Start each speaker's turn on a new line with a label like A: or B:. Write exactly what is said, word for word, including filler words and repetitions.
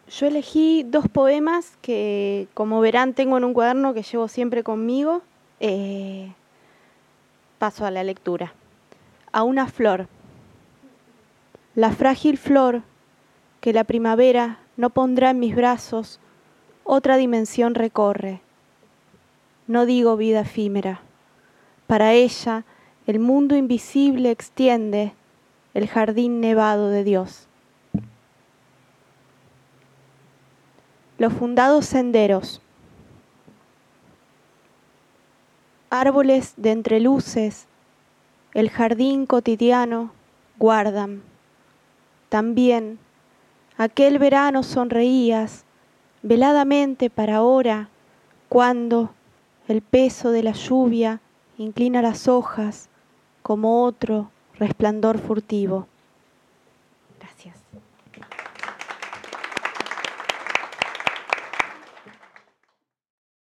A: Yo elegí dos poemas que, como verán, tengo en un cuaderno que llevo siempre conmigo. Eh, paso a la lectura. A una flor. La frágil flor que la primavera no pondrá en mis brazos, otra dimensión recorre. No digo vida efímera. Para ella, el mundo invisible extiende el jardín nevado de Dios. Los fundados senderos. Árboles de entreluces, el jardín cotidiano guardan. También aquel verano sonreías veladamente para ahora, cuando el peso de la lluvia inclina las hojas como otro resplandor furtivo. Gracias.